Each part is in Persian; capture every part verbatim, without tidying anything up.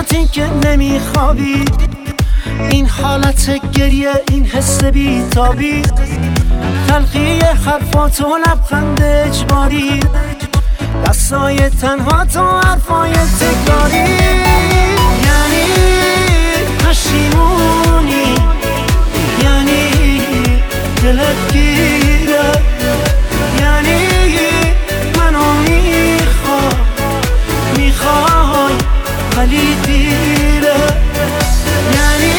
چشماتی که نمیخوابی، این حالت گریه، این حس بیتابی، تلخی حرفات و لبخند اجباری، دستای تنها تو حرفای تکراری. یعنی پشیمونی، یعنی دلت گیره، یعنی منو میخوای میخوای ولی دیره. یعنی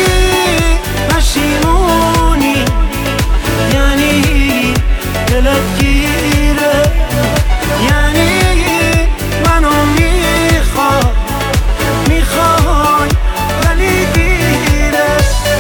پشیمونی، یعنی دلت گیره، یعنی منو میخوای میخوای ولی دیره.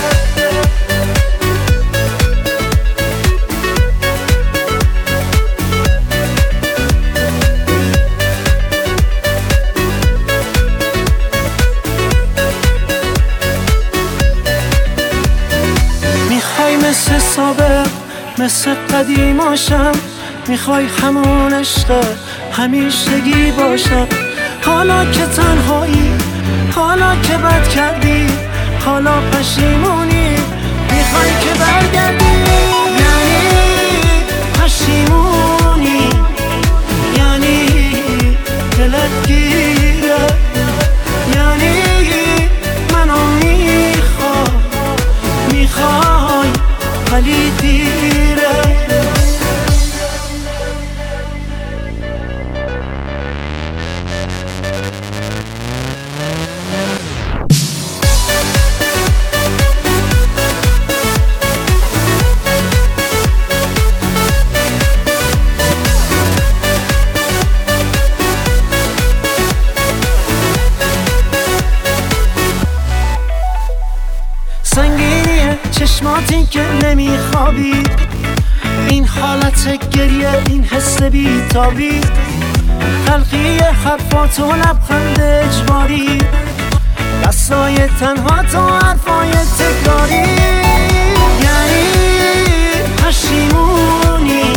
میخوای مثل سابق، مثل قدیماشم، میخوای همون عشق همیشگی باشم. حالا که تنهایی، حالا که بد کردی، حالا پشیمونی، میخوای که برگردی. یعنی پشیمونی، یعنی دلت گیره، یعنی منو میخوای میخوای ولی دیره. سنگینی چشماتی که نمیخوابی، این حالت گریه، این حس بیتابی، تلخی حرفات و لبخند اجباری، دستای تنها تو حرفای تکراری. یعنی پشیمونی،